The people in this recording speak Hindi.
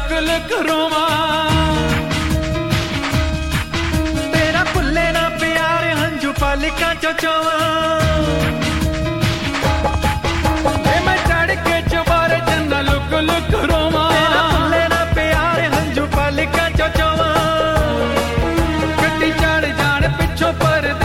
लुक लुक रोवा, तेरा भुल्ले ना प्यार हंजू पालिका चोचोवा, मैं चढ़ के चुबारे चंदा लुक लुक रोवा।